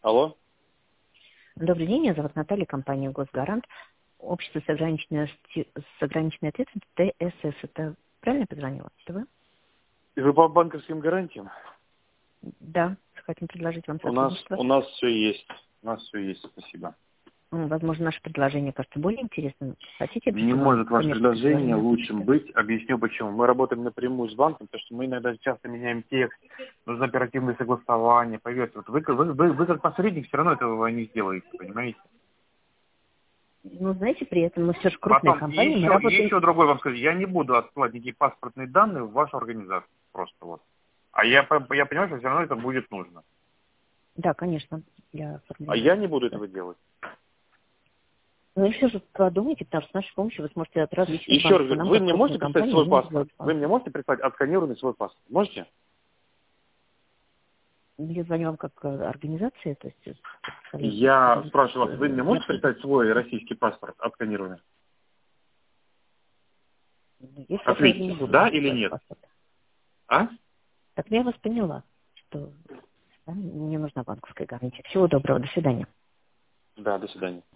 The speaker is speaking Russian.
Алло. Добрый день, меня зовут Наталья, компания «Госгарант», общество с ограниченной ответственностью ТСС. Это правильно я позвонила? Это вы? И вы по банковским гарантиям? Да, хотим предложить вам У нас сотрудничество. все есть. У нас все есть, спасибо. Возможно, наше предложение кажется более интересным. Хотите, Не пришлю вам может ваше коммерческое предложение предложение на лучшим почту? быть. Объясню почему. Мы работаем напрямую с банком, потому что мы иногда часто меняем текст, нужно оперативное согласование. Поверьте, вот вы как посредник все равно этого не сделаете, понимаете? Ну, знаете, при этом мы все же крупная Потом, компания, мы работаем... еще другой вам скажу, я не буду отсылать никакие паспортные данные в вашу организацию. Просто вот. А я понимаю, что все равно это будет нужно. Да, конечно, для А оформления. я не буду этого делать. Ну и все же подумайте, потому что с нашей помощью вы сможете от различных Еще раз банков. говорю, Нам, вы как мне крупной можете прислать компании, свой нужно паспорт? сделать Вы банк. мне можете прислать отсканированный свой паспорт? Можете? Я звоню вам как организация, то есть Я спрашиваю вас, вы мне можете прислать свой российский паспорт отсканированный? Если я сразу не Ответьте, буду да вам или присылать нет? паспорт. А? Так я вас поняла, что мне нужна банковская гарантия. Всего доброго, до свидания. Да, до свидания.